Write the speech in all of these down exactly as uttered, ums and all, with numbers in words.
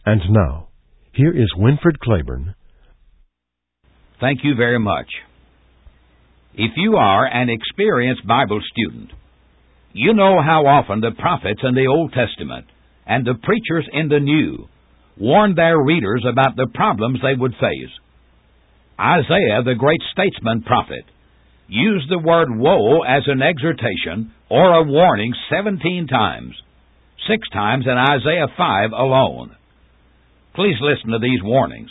And now, here is Winfred Claiborne. Thank you very much. If you are an experienced Bible student, you know how often the prophets in the Old Testament and the preachers in the New warned their readers about the problems they would face. Isaiah, the great statesman prophet, used the word woe as an exhortation or a warning seventeen times, six times in Isaiah five alone. Please listen to these warnings.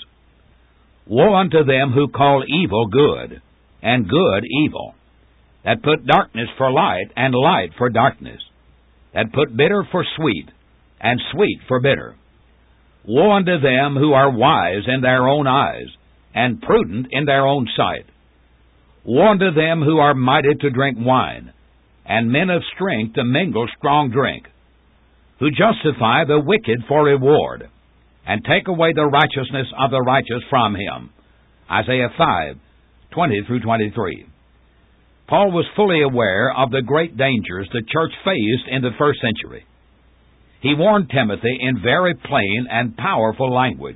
Woe unto them who call evil good, and good evil, that put darkness for light, and light for darkness, that put bitter for sweet, and sweet for bitter. Woe unto them who are wise in their own eyes, and prudent in their own sight. Woe unto them who are mighty to drink wine, and men of strength to mingle strong drink, who justify the wicked for reward, and take away the righteousness of the righteous from him. Isaiah five, twenty through twenty-three. Paul was fully aware of the great dangers the church faced in the first century. He warned Timothy in very plain and powerful language.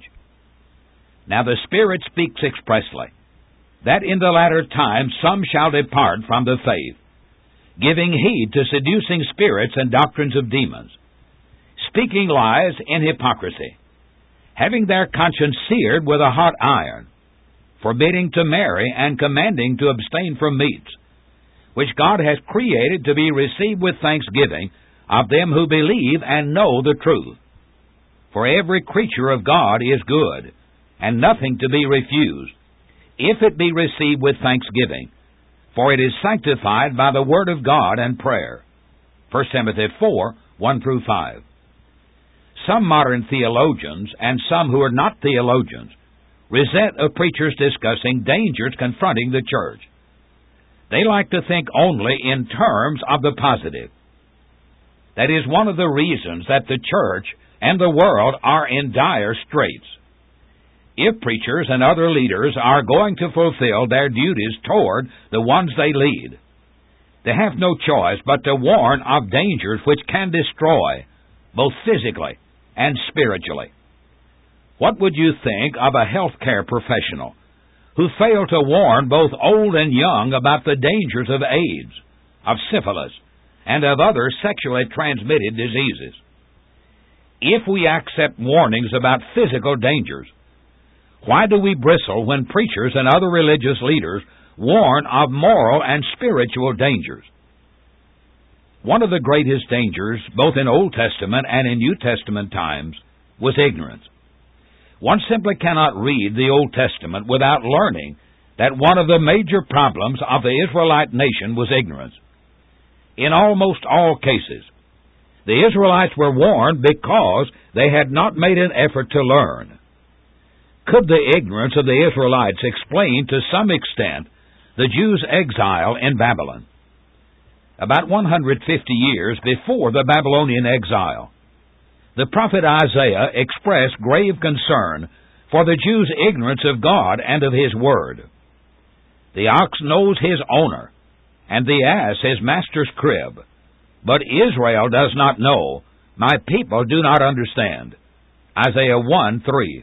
Now the Spirit speaks expressly, that in the latter time some shall depart from the faith, giving heed to seducing spirits and doctrines of demons, speaking lies in hypocrisy, having their conscience seared with a hot iron, forbidding to marry and commanding to abstain from meats, which God has created to be received with thanksgiving of them who believe and know the truth. For every creature of God is good, and nothing to be refused, if it be received with thanksgiving, for it is sanctified by the word of God and prayer. First Timothy four, one through five. Some modern theologians, and some who are not theologians, resent of preachers discussing dangers confronting the church. They like to think only in terms of the positive. That is one of the reasons that the church and the world are in dire straits. If preachers and other leaders are going to fulfill their duties toward the ones they lead, they have no choice but to warn of dangers which can destroy, both physically and spiritually. What would you think of a healthcare professional who failed to warn both old and young about the dangers of AIDS, of syphilis, and of other sexually transmitted diseases? If we accept warnings about physical dangers, why do we bristle when preachers and other religious leaders warn of moral and spiritual dangers? One of the greatest dangers, both in Old Testament and in New Testament times, was ignorance. One simply cannot read the Old Testament without learning that one of the major problems of the Israelite nation was ignorance. In almost all cases, the Israelites were warned because they had not made an effort to learn. Could the ignorance of the Israelites explain to some extent the Jews' exile in Babylon? About one hundred fifty years before the Babylonian exile, the prophet Isaiah expressed grave concern for the Jews' ignorance of God and of His Word. The ox knows his owner, and the ass his master's crib, but Israel does not know, my people do not understand. Isaiah one, three.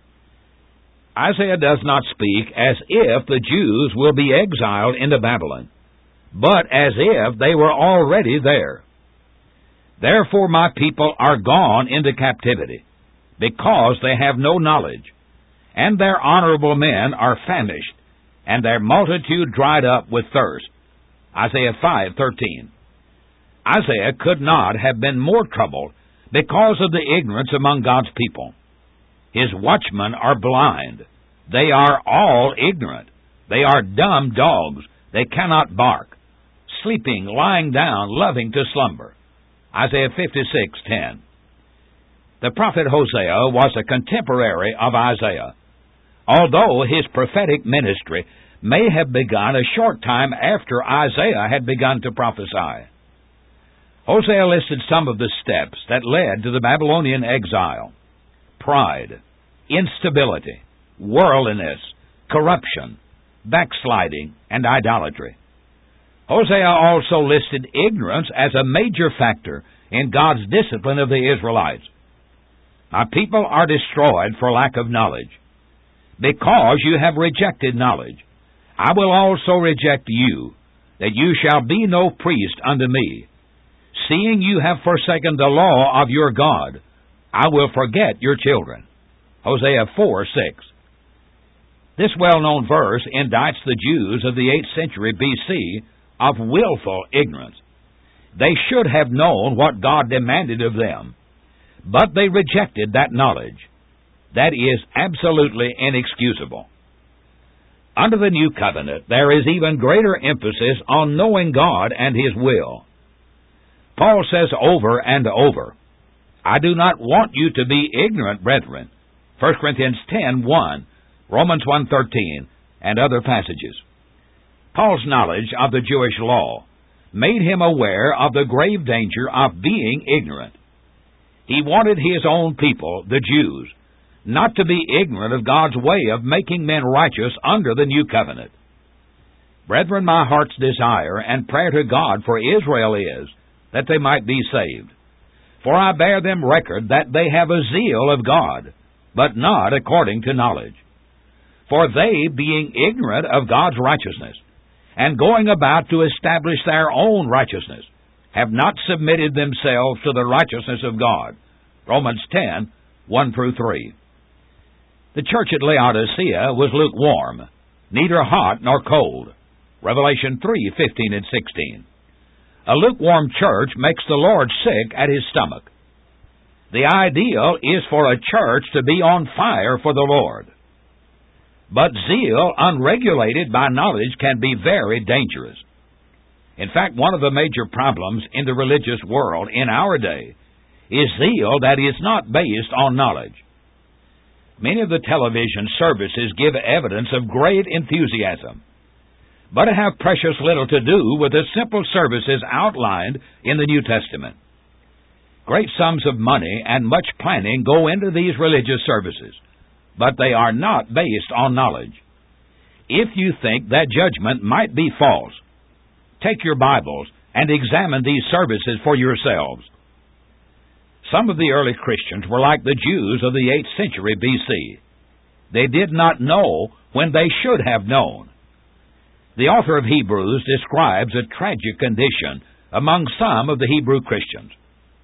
Isaiah does not speak as if the Jews will be exiled into Babylon, but as if they were already there. Therefore my people are gone into captivity, because they have no knowledge, and their honorable men are famished, and their multitude dried up with thirst. Isaiah five, thirteen. Isaiah could not have been more troubled because of the ignorance among God's people. His watchmen are blind. They are all ignorant. They are dumb dogs. They cannot bark. Sleeping, lying down, loving to slumber. Isaiah fifty-six, ten. The prophet Hosea was a contemporary of Isaiah, although his prophetic ministry may have begun a short time after Isaiah had begun to prophesy. Hosea listed some of the steps that led to the Babylonian exile: pride, instability, worldliness, corruption, backsliding, and idolatry. Hosea also listed ignorance as a major factor in God's discipline of the Israelites. My people are destroyed for lack of knowledge. Because you have rejected knowledge, I will also reject you, that you shall be no priest unto me. Seeing you have forsaken the law of your God, I will forget your children. Hosea four six. This well-known verse indicts the Jews of the eighth century B C of willful ignorance. They should have known what God demanded of them, but they rejected that knowledge. That is absolutely inexcusable. Under the New Covenant, there is even greater emphasis on knowing God and His will. Paul says over and over, I do not want you to be ignorant, brethren. First Corinthians ten one, Romans one thirteen, and other passages. Paul's knowledge of the Jewish law made him aware of the grave danger of being ignorant. He wanted his own people, the Jews, not to be ignorant of God's way of making men righteous under the New Covenant. Brethren, my heart's desire and prayer to God for Israel is that they might be saved. For I bear them record that they have a zeal of God, but not according to knowledge. For they, being ignorant of God's righteousness, and going about to establish their own righteousness, have not submitted themselves to the righteousness of God. Romans ten one through three. The church at Laodicea was lukewarm, neither hot nor cold. Revelation three fifteen and sixteen. A lukewarm church makes the Lord sick at His stomach. The ideal is for a church to be on fire for the Lord. But zeal, unregulated by knowledge, can be very dangerous. In fact, one of the major problems in the religious world in our day is zeal that is not based on knowledge. Many of the television services give evidence of great enthusiasm, but have precious little to do with the simple services outlined in the New Testament. Great sums of money and much planning go into these religious services, but they are not based on knowledge. If you think that judgment might be false, take your Bibles and examine these services for yourselves. Some of the early Christians were like the Jews of the eighth century B C. They did not know when they should have known. The author of Hebrews describes a tragic condition among some of the Hebrew Christians.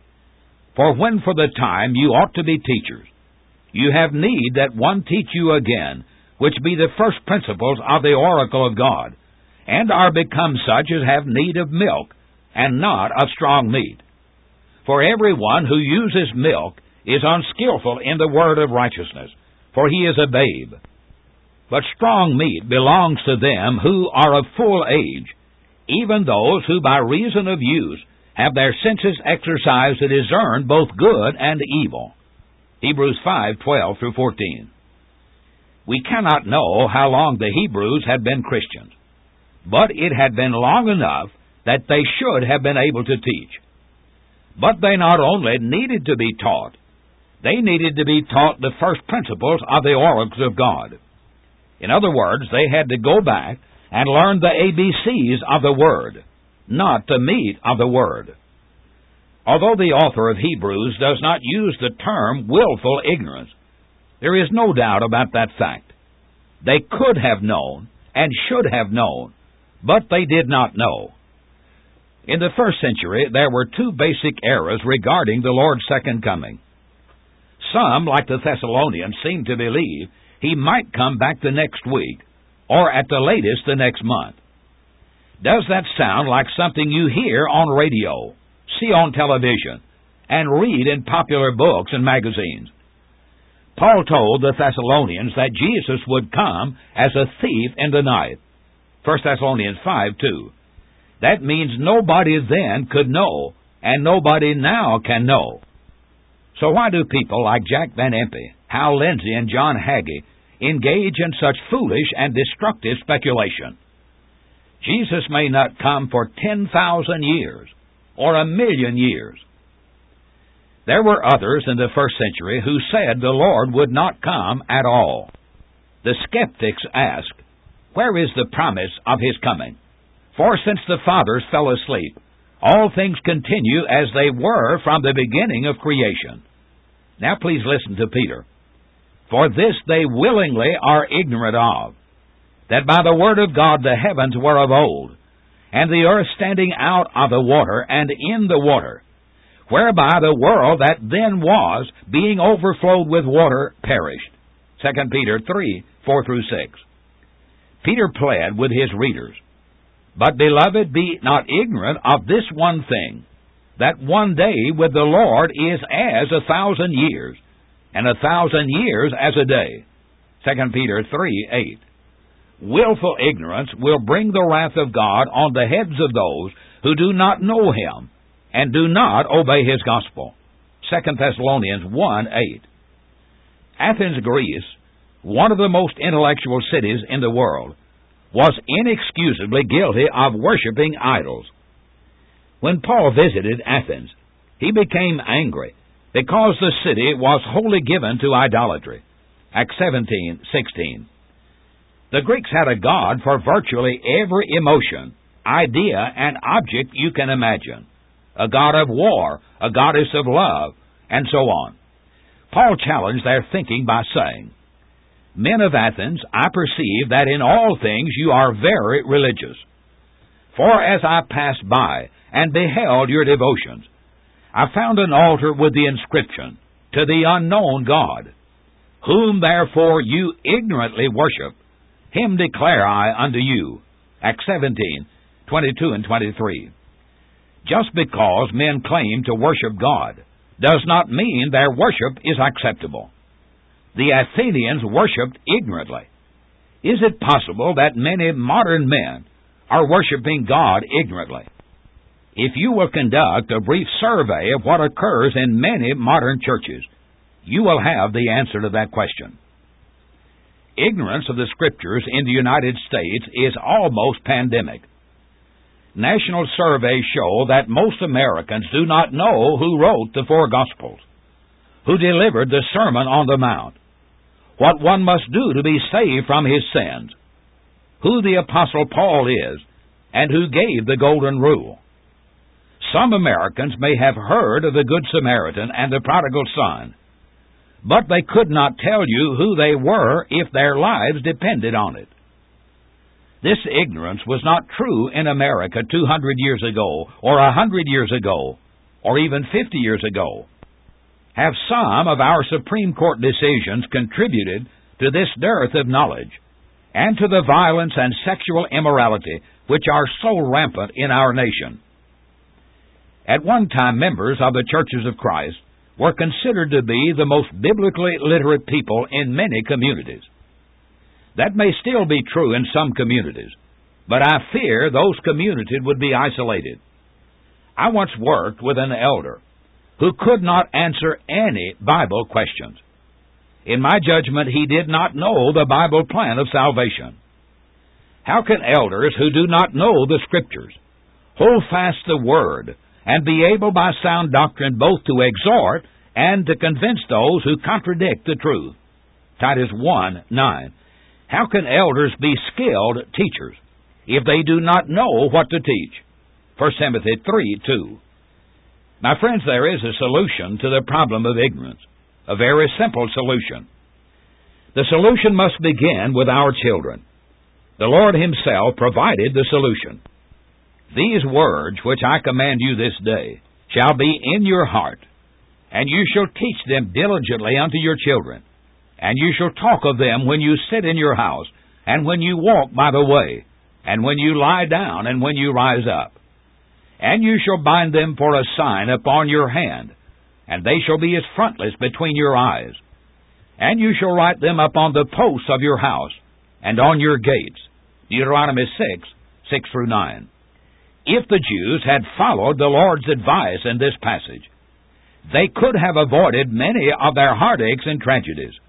For when for the time you ought to be teachers, you have need that one teach you again, which be the first principles of the oracle of God, and are become such as have need of milk, and not of strong meat. For every one who uses milk is unskillful in the word of righteousness, for he is a babe. But strong meat belongs to them who are of full age, even those who by reason of use have their senses exercised to discern both good and evil. Hebrews five twelve through fourteen. We cannot know how long the Hebrews had been Christians, but it had been long enough that they should have been able to teach. But they not only needed to be taught, they needed to be taught the first principles of the oracles of God. In other words, they had to go back and learn the A B Cs of the Word, not the meat of the Word. Although the author of Hebrews does not use the term willful ignorance, there is no doubt about that fact. They could have known and should have known, but they did not know. In the first century, there were two basic errors regarding the Lord's second coming. Some, like the Thessalonians, seemed to believe He might come back the next week, or at the latest the next month. Does that sound like something you hear on radio, see on television, and read in popular books and magazines? Paul told the Thessalonians that Jesus would come as a thief in the night. First Thessalonians five two. That means nobody then could know, and nobody now can know. So why do people like Jack Van Impe, Hal Lindsey, and John Hagee engage in such foolish and destructive speculation? Jesus may not come for ten thousand years, or a million years. There were others in the first century who said the Lord would not come at all. The skeptics asked, where is the promise of His coming? For since the fathers fell asleep, all things continue as they were from the beginning of creation. Now please listen to Peter. For this they willingly are ignorant of, that by the word of God the heavens were of old, and the earth standing out of the water and in the water, whereby the world that then was, being overflowed with water, perished. Second Peter three, four through six. Peter pled with his readers, But, beloved, be not ignorant of this one thing, that one day with the Lord is as a thousand years, and a thousand years as a day. Second Peter three, eight. Willful ignorance will bring the wrath of God on the heads of those who do not know Him, and do not obey His gospel. Second Thessalonians one, eight. Athens, Greece, one of the most intellectual cities in the world, was inexcusably guilty of worshiping idols. When Paul visited Athens, he became angry because the city was wholly given to idolatry. Acts seventeen, sixteen. The Greeks had a god for virtually every emotion, idea, and object you can imagine. A god of war, a goddess of love, and so on. Paul challenged their thinking by saying, Men of Athens, I perceive that in all things you are very religious. For as I passed by and beheld your devotions, I found an altar with the inscription, To the unknown God. Whom therefore you ignorantly worship, Him declare I unto you. Acts seventeen, twenty-two and twenty-three. Just because men claim to worship God does not mean their worship is acceptable. The Athenians worshipped ignorantly. Is it possible that many modern men are worshiping God ignorantly? If you will conduct a brief survey of what occurs in many modern churches, you will have the answer to that question. Ignorance of the Scriptures in the United States is almost pandemic. National surveys show that most Americans do not know who wrote the four Gospels, who delivered the Sermon on the Mount, what one must do to be saved from his sins, who the Apostle Paul is, and who gave the Golden Rule. Some Americans may have heard of the Good Samaritan and the Prodigal Son, but they could not tell you who they were if their lives depended on it. This ignorance was not true in America two hundred years ago, or a hundred years ago, or even fifty years ago. Have some of our Supreme Court decisions contributed to this dearth of knowledge, and to the violence and sexual immorality which are so rampant in our nation? At one time, members of the Churches of Christ were considered to be the most biblically literate people in many communities. That may still be true in some communities, but I fear those communities would be isolated. I once worked with an elder who could not answer any Bible questions. In my judgment, he did not know the Bible plan of salvation. How can elders who do not know the Scriptures hold fast the Word and be able by sound doctrine both to exhort and to convince those who contradict the truth? Titus one, nine. How can elders be skilled teachers if they do not know what to teach? First Timothy three, two. My friends, there is a solution to the problem of ignorance, a very simple solution. The solution must begin with our children. The Lord Himself provided the solution. These words which I command you this day shall be in your heart, and you shall teach them diligently unto your children, and you shall talk of them when you sit in your house, and when you walk by the way, and when you lie down, and when you rise up. And you shall bind them for a sign upon your hand, and they shall be as frontlets between your eyes. And you shall write them upon the posts of your house, and on your gates. Deuteronomy six, six through nine. If the Jews had followed the Lord's advice in this passage, they could have avoided many of their heartaches and tragedies.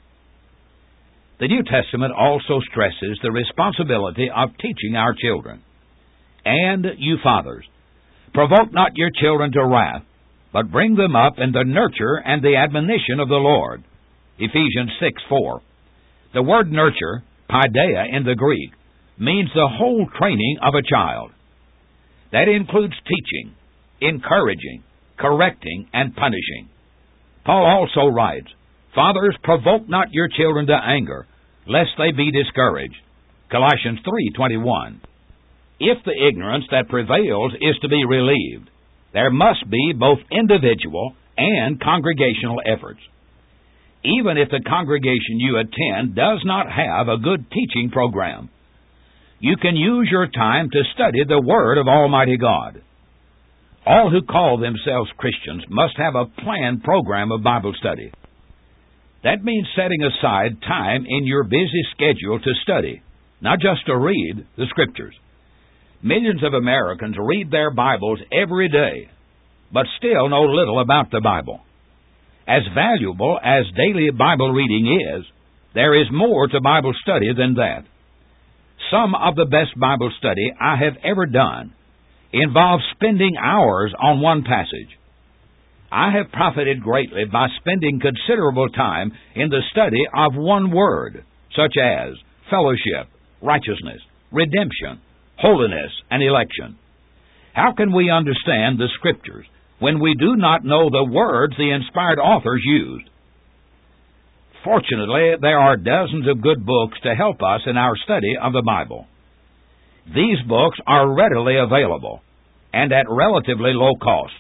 The New Testament also stresses the responsibility of teaching our children. And you fathers, provoke not your children to wrath, but bring them up in the nurture and the admonition of the Lord. Ephesians six, four. The word nurture, paideia in the Greek, means the whole training of a child. That includes teaching, encouraging, correcting, and punishing. Paul also writes, Fathers, provoke not your children to anger, lest they be discouraged. Colossians three twenty-one. If the ignorance that prevails is to be relieved, there must be both individual and congregational efforts. Even if the congregation you attend does not have a good teaching program, you can use your time to study the Word of Almighty God. All who call themselves Christians must have a planned program of Bible study. That means setting aside time in your busy schedule to study, not just to read the Scriptures. Millions of Americans read their Bibles every day, but still know little about the Bible. As valuable as daily Bible reading is, there is more to Bible study than that. Some of the best Bible study I have ever done involves spending hours on one passage. I have profited greatly by spending considerable time in the study of one word, such as fellowship, righteousness, redemption, holiness, and election. How can we understand the Scriptures when we do not know the words the inspired authors used? Fortunately, there are dozens of good books to help us in our study of the Bible. These books are readily available and at relatively low cost.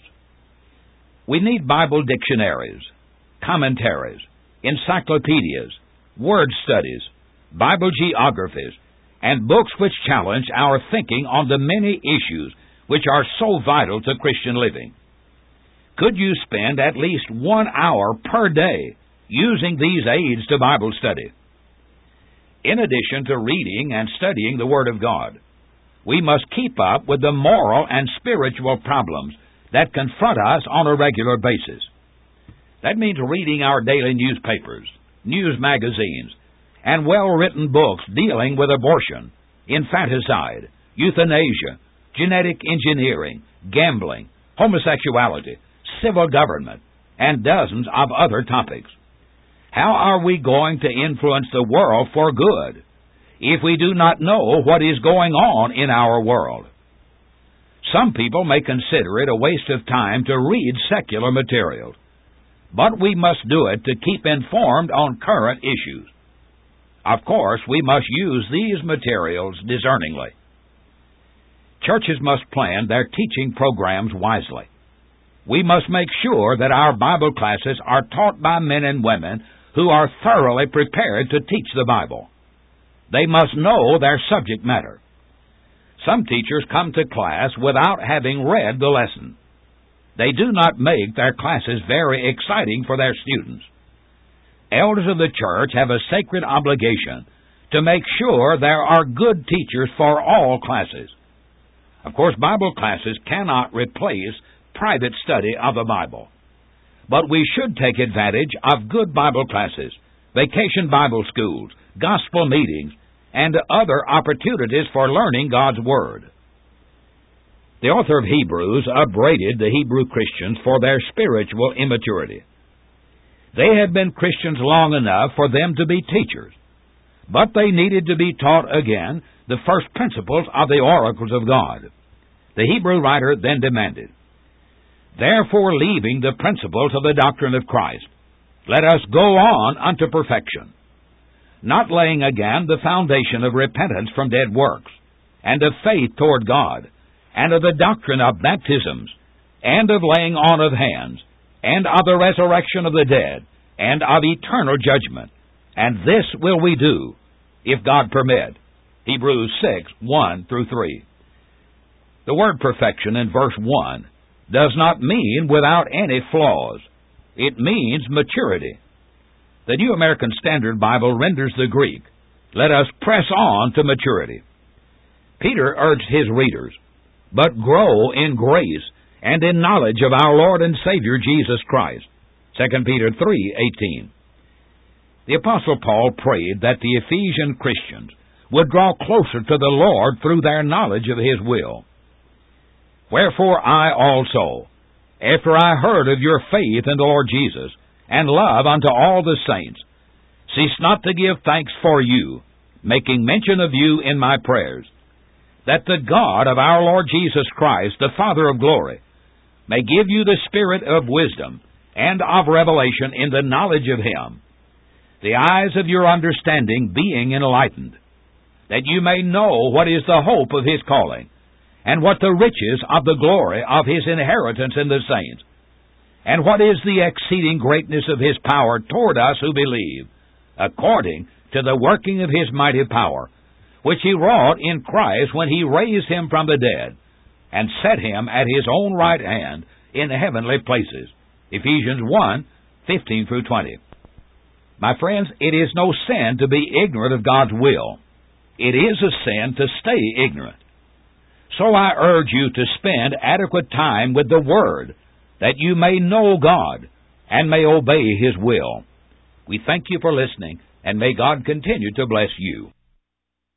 We need Bible dictionaries, commentaries, encyclopedias, word studies, Bible geographies, and books which challenge our thinking on the many issues which are so vital to Christian living. Could you spend at least one hour per day using these aids to Bible study? In addition to reading and studying the Word of God, we must keep up with the moral and spiritual problems that confront us on a regular basis. That means reading our daily newspapers, news magazines, and well-written books dealing with abortion, infanticide, euthanasia, genetic engineering, gambling, homosexuality, civil government, and dozens of other topics. How are we going to influence the world for good if we do not know what is going on in our world? Some people may consider it a waste of time to read secular material, but we must do it to keep informed on current issues. Of course, we must use these materials discerningly. Churches must plan their teaching programs wisely. We must make sure that our Bible classes are taught by men and women who are thoroughly prepared to teach the Bible. They must know their subject matter. Some teachers come to class without having read the lesson. They do not make their classes very exciting for their students. Elders of the church have a sacred obligation to make sure there are good teachers for all classes. Of course, Bible classes cannot replace private study of the Bible. But we should take advantage of good Bible classes, vacation Bible schools, gospel meetings, and other opportunities for learning God's Word. The author of Hebrews upbraided the Hebrew Christians for their spiritual immaturity. They had been Christians long enough for them to be teachers, but they needed to be taught again the first principles of the oracles of God. The Hebrew writer then demanded, Therefore, leaving the principles of the doctrine of Christ, let us go on unto perfection, not laying again the foundation of repentance from dead works, and of faith toward God, and of the doctrine of baptisms, and of laying on of hands, and of the resurrection of the dead, and of eternal judgment. And this will we do, if God permit. Hebrews six, one through three. The word perfection in verse one does not mean without any flaws. It means maturity. The New American Standard Bible renders the Greek, let us press on to maturity. Peter urged his readers, but grow in grace and in knowledge of our Lord and Savior Jesus Christ. Second Peter three eighteen. The Apostle Paul prayed that the Ephesian Christians would draw closer to the Lord through their knowledge of His will. Wherefore I also, after I heard of your faith in the Lord Jesus, and love unto all the saints, cease not to give thanks for you, making mention of you in my prayers, that the God of our Lord Jesus Christ, the Father of glory, may give you the spirit of wisdom and of revelation in the knowledge of Him, the eyes of your understanding being enlightened, that you may know what is the hope of His calling, and what the riches of the glory of His inheritance in the saints, and what is the exceeding greatness of His power toward us who believe, according to the working of His mighty power, which He wrought in Christ when He raised Him from the dead, and set Him at His own right hand in heavenly places. Ephesians one, fifteen through twenty. My friends, it is no sin to be ignorant of God's will. It is a sin to stay ignorant. So I urge you to spend adequate time with the Word, that you may know God and may obey His will. We thank you for listening, and may God continue to bless you.